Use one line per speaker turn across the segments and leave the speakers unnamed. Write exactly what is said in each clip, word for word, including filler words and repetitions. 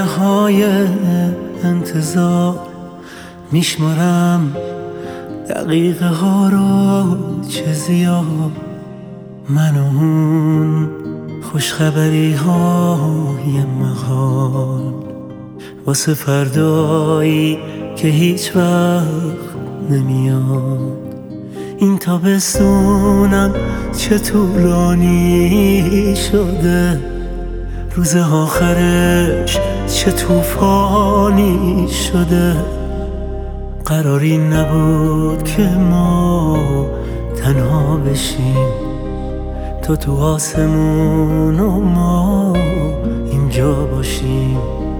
های انتظار میشمارم دقیقه ها رو چه زیاد، من و اون خوشخبری های محال واسه فردایی که هیچ وقت نمیاد. این تابستونم چه طولانی شده، روز آخرش چه طوفانی شده. قراری نبود که ما تنها بشیم، تو تو آسمون و ما اینجا باشیم.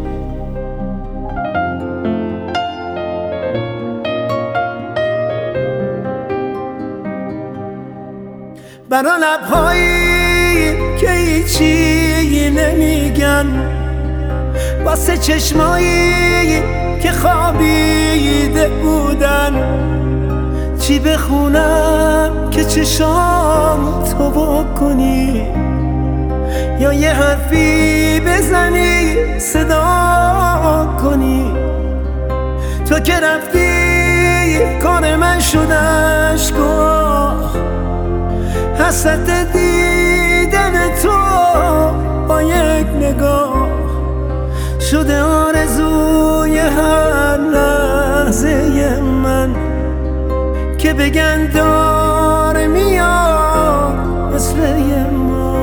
برا لبهایی که هیچی نمیگن، واسه چشمایی که خوابیده بودن، چی بخونم که چشام تو بکنی، یا یه حرفی بزنی صدا کنی. تو که رفتی کار من شد اشک‌ها، حسرت دیدن تو با یک نگاه شده آرزوی هر لحظه من، که بگن داره میاد مثل ما.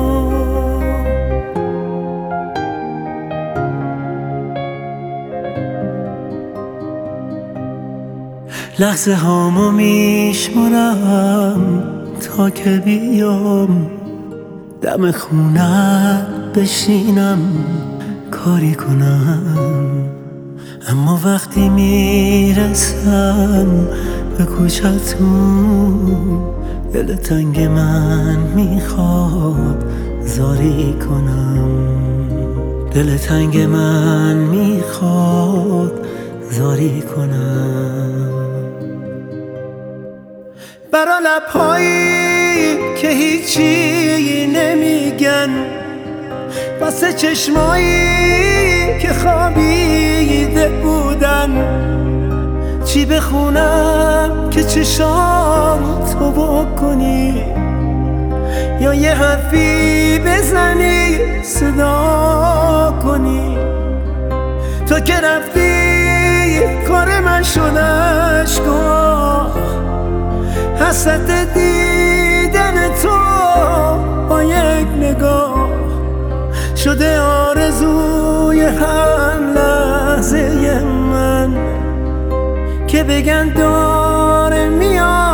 لحظه هامو میشمارم تا که بیام دم خونه بشینم کاری کنم، اما وقتی میرسم به کوچتون دل تنگ من میخواد زاری کنم، دل تنگ من میخواد زاری کنم. برا لبهایی که هیچی نمیگن، واسه چشمایی که خوابیده بودن، چی بخونم که چشام تو بکنی، یا یه حرفی بزنی صدا کنی. تو که رفتی کار من شد اشک‌ها، حسرت دیدن تو با یک نگاه شده آرزوی هر لحظه من، که بگن داره میاد